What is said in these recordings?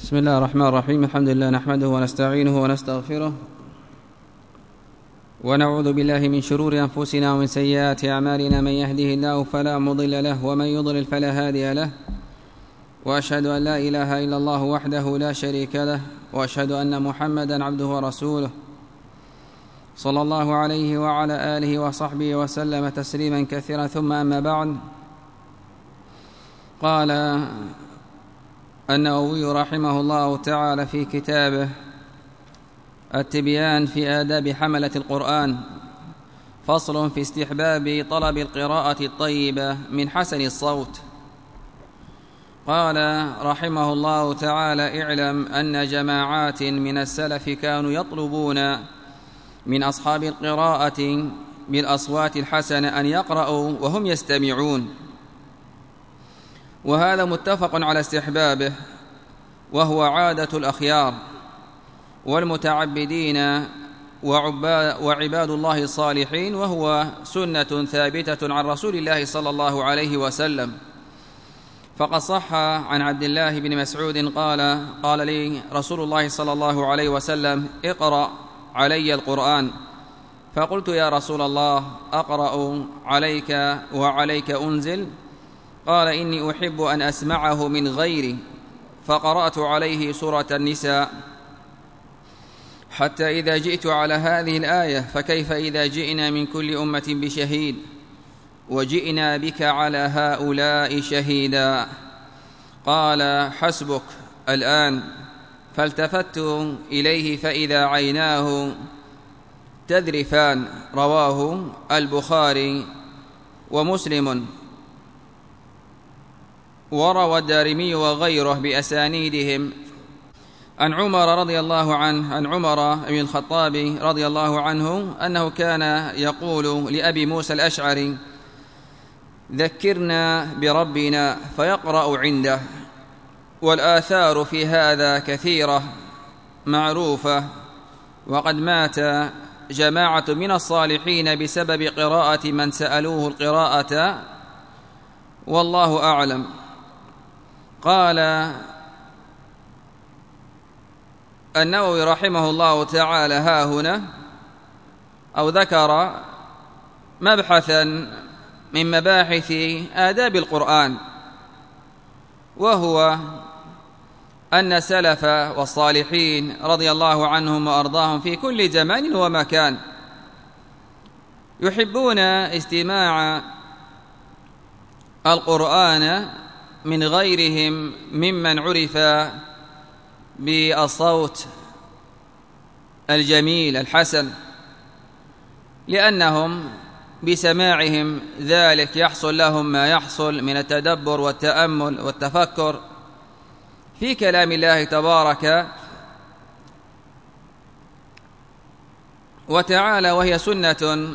بسم الله الرحمن الرحيم. الحمد لله نحمده ونستعينه ونستغفره ونعوذ بالله من شرور أنفسنا ومن سيئات أعمالنا. من يهده الله فلا مضل له ومن يضلل فلا هادي له، وأشهد أن لا إله إلا الله وحده لا شريك له، وأشهد أن محمدا عبده ورسوله صلى الله عليه وعلى آله وصحبه وسلم تسليما كثيرا. ثم أما بعد، قال النووي رحمه الله تعالى في كتابه التبيان في آداب حملة القرآن: فصل في استحباب طلب القراءة الطيبة من حسن الصوت. قال رحمه الله تعالى: اعلم أن جماعات من السلف كانوا يطلبون من أصحاب القراءة بالأصوات الحسنة أن يقرأوا وهم يستمعون، وهذا متفق على استحبابه، وهو عادة الأخيار والمتعبدين وعباد الله الصالحين، وهو سنة ثابتة عن رسول الله صلى الله عليه وسلم. فقد صح عن عبد الله بن مسعود قال لي رسول الله صلى الله عليه وسلم: اقرأ علي القرآن. فقلت: يا رسول الله، أقرأ عليك وعليك أنزل؟ قال: إني أحب أن أسمعه من غيري. فقرأت عليه سورة النساء حتى إذا جئت على هذه الآية: فكيف إذا جئنا من كل أمة بشهيد وجئنا بك على هؤلاء شهيدا. قال: حسبك الآن. فالتفت إليه فإذا عيناه تذرفان. رواه البخاري ومسلم، وروى الدارمي وغيره بأسانيدهم عن عمر رضي الله عنه، عن عمر بن الخطاب رضي الله عنه أنه كان يقول لأبي موسى الأشعري: ذكرنا بربنا، فيقرأ عنده. والآثار في هذا كثيرة معروفة، وقد مات جماعة من الصالحين بسبب قراءة من سألوه القراءة، والله أعلم. قال النووي رحمه الله تعالى ها هنا، أو ذكر مبحثا من مباحث آداب القرآن، وهو أن السلف والصالحين رضي الله عنهم وأرضاهم في كل زمان ومكان يحبون استماع القرآن من غيرهم ممن عرف بالصوت الجميل الحسن، لأنهم بسماعهم ذلك يحصل لهم ما يحصل من التدبر والتأمل والتفكر في كلام الله تبارك وتعالى، وهي سنة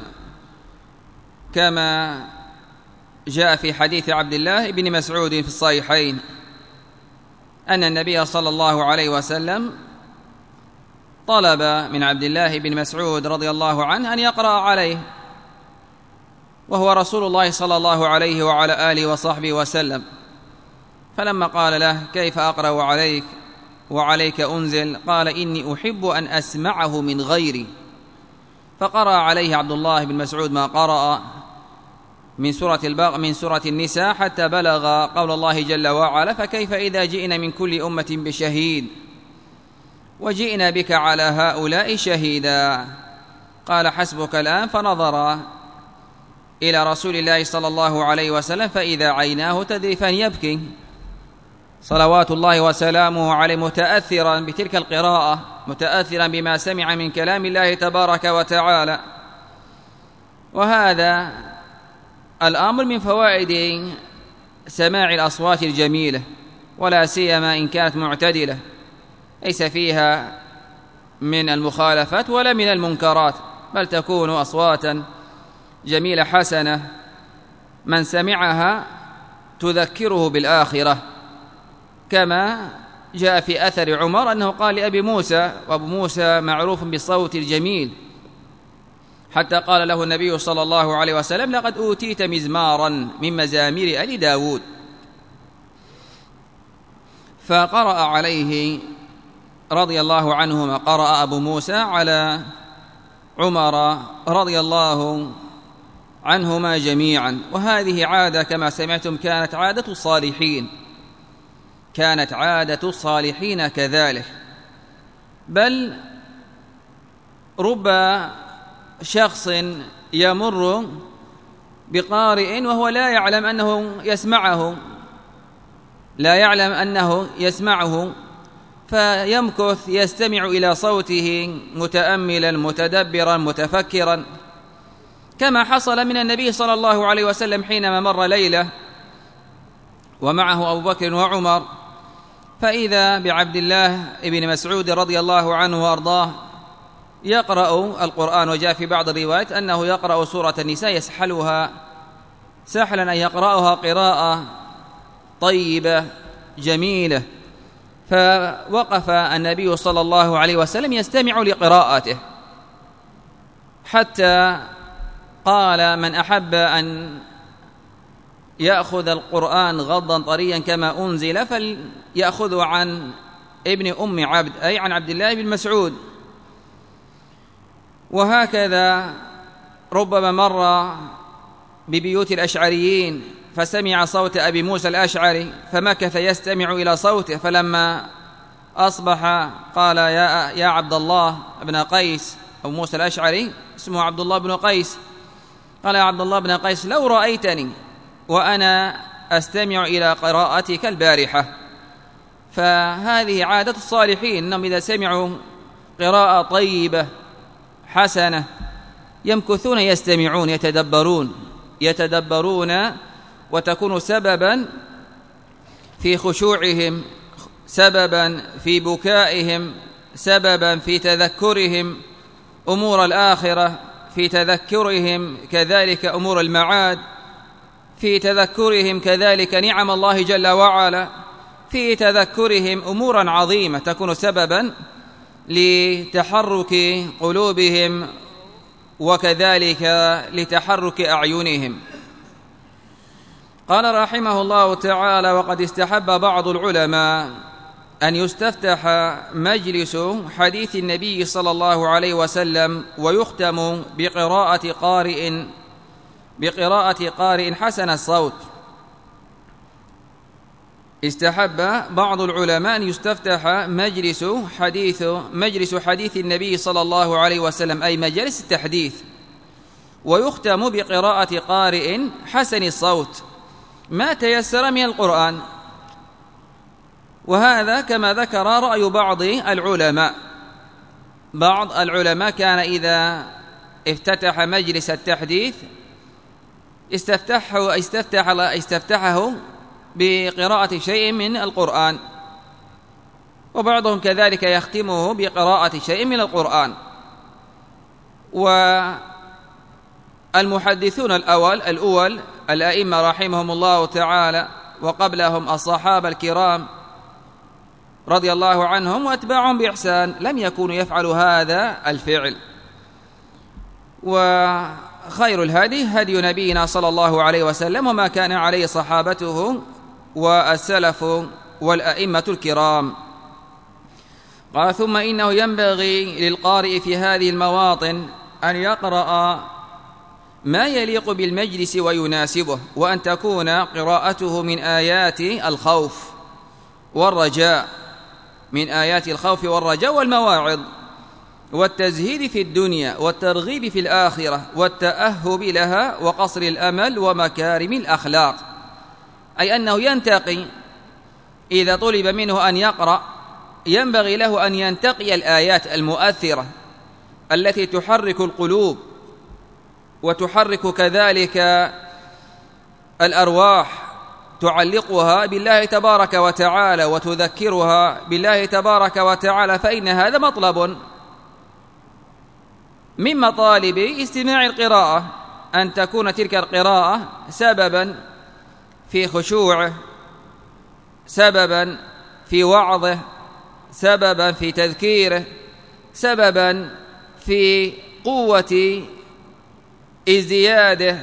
كما جاء في حديث عبد الله بن مسعود في الصحيحين أن النبي صلى الله عليه وسلم طلب من عبد الله بن مسعود رضي الله عنه أن يقرأ عليه، وهو رسول الله صلى الله عليه وعلى آله وصحبه وسلم. فلما قال له: كيف أقرأ عليك وعليك أنزل؟ قال: إني أحب أن أسمعه من غيري. فقرأ عليه عبد الله بن مسعود ما قرأ من سورة النساء حتى بلغ قول الله جل وعلا: فكيف إذا جئنا من كل أمة بشهيد وجئنا بك على هؤلاء شهيدا. قال: حسبك الآن. فنظر إلى رسول الله صلى الله عليه وسلم فإذا عيناه تذرفان يبكي صلوات الله وسلامه عليه، متأثرا بتلك القراءة، متأثرا بما سمع من كلام الله تبارك وتعالى. وهذا الأمر من فوائد سماع الأصوات الجميلة، ولا سيما إن كانت معتدلة، ليس فيها من المخالفات ولا من المنكرات، بل تكون أصواتا جميلة حسنة، من سمعها تذكره بالآخرة، كما جاء في أثر عمر أنه قال لأبي موسى، وأبو موسى معروف بالصوت الجميل، حتى قال له النبي صلى الله عليه وسلم: لقد أوتيت مزمارا من مزامير آل داود. فقرأ عليه رضي الله عنهما، قرأ أبو موسى على عمر رضي الله عنهما جميعا. وهذه عادة كما سمعتم كانت عادة الصالحين، كانت عادة الصالحين كذلك. بل رب شخص يمر بقارئ وهو لا يعلم أنه يسمعه، لا يعلم أنه يسمعه، فيمكث يستمع إلى صوته متأملا متدبرا متفكرا، كما حصل من النبي صلى الله عليه وسلم حينما مر ليلة ومعه أبو بكر وعمر، فإذا بعبد الله بن مسعود رضي الله عنه وأرضاه يقرأ القرآن. وجاء في بعض الروايات أنه يقرأ سورة النساء يسحلها سحلا، أن يقرأها قراءة طيبة جميلة. فوقف النبي صلى الله عليه وسلم يستمع لقراءته، حتى قال: من أحب أن يأخذ القرآن غضا طريا كما أنزل فليأخذه عن ابن أم عبد، أي عن عبد الله بن مسعود. وهكذا ربما مر ببيوت الأشعريين فسمع صوت أبي موسى الأشعري فمكث يستمع إلى صوته، فلما أصبح قال: يا عبد الله بن قيس، أو موسى الأشعري اسمه عبد الله بن قيس، قال: يا عبد الله بن قيس، لو رأيتني وأنا أستمع إلى قراءتك البارحة. فهذه عادة الصالحين، أنهم إذا سمعوا قراءة طيبة حسنة يمكثون يستمعون يتدبرون، وتكون سببا في خشوعهم، سببا في بكائهم، سببا في تذكرهم أمور الآخرة، في تذكرهم كذلك أمور المعاد، في تذكرهم كذلك نعم الله جل وعلا، في تذكرهم أمورا عظيمة تكون سببا لتحرك قلوبهم وكذلك لتحرك أعينهم. قال رحمه الله تعالى: وقد استحب بعض العلماء أن يستفتح مجلس حديث النبي صلى الله عليه وسلم ويختم بقراءة قارئ حسن الصوت. استحب بعض العلماء أن يستفتح مجلس حديث النبي صلى الله عليه وسلم، أي مجلس التحديث، ويختم بقراءة قارئ حسن الصوت ما تيسر من القرآن. وهذا كما ذكر رأي بعض العلماء كان إذا افتتح مجلس التحديث استفتحه بقراءة شيء من القرآن، وبعضهم كذلك يختمه بقراءة شيء من القرآن. والمحدثون الأول الأئمة رحمهم الله تعالى، وقبلهم الصحابة الكرام رضي الله عنهم وأتباعهم بإحسان، لم يكونوا يفعلوا هذا الفعل. وخير الهدي هدي نبينا صلى الله عليه وسلم، وما كان عليه صحابته والسلف والأئمة الكرام. قال: ثم إنه ينبغي للقارئ في هذه المواطن أن يقرأ ما يليق بالمجلس ويناسبه، وأن تكون قراءته من آيات الخوف والرجاء، والمواعظ والتزهيد في الدنيا والترغيب في الآخرة والتأهب لها وقصر الأمل ومكارم الأخلاق. أي أنه ينتقي، إذا طلب منه أن يقرأ ينبغي له أن ينتقي الآيات المؤثرة التي تحرك القلوب وتحرك كذلك الأرواح، تعلقها بالله تبارك وتعالى وتذكرها بالله تبارك وتعالى، فإن هذا مطلب من مطالب استماع القراءة، أن تكون تلك القراءة سببا في خشوعه، سببا في وعظه، سببا في تذكيره، سببا في قوة ازدياده،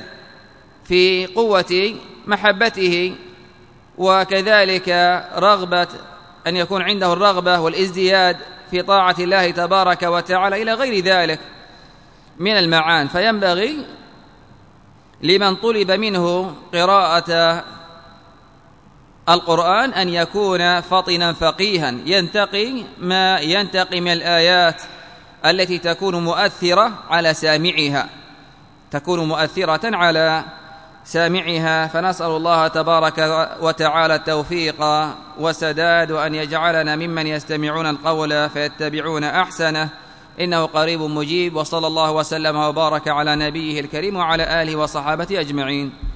في قوة محبته، وكذلك رغبة أن يكون عنده الرغبة والازدياد في طاعة الله تبارك وتعالى إلى غير ذلك من المعان. فينبغي لمن طلب منه قراءة القرآن أن يكون فطنا فقيها، ينتقي ما ينتقي من الآيات التي تكون مؤثرة على سامعها، تكون مؤثرة على سامعها. فنسأل الله تبارك وتعالى التوفيق والسداد، وأن يجعلنا ممن يستمعون القول فيتبعون أحسنه، إنه قريب مجيب. وصلى الله وسلم وبارك على نبيه الكريم وعلى آله وصحابته أجمعين.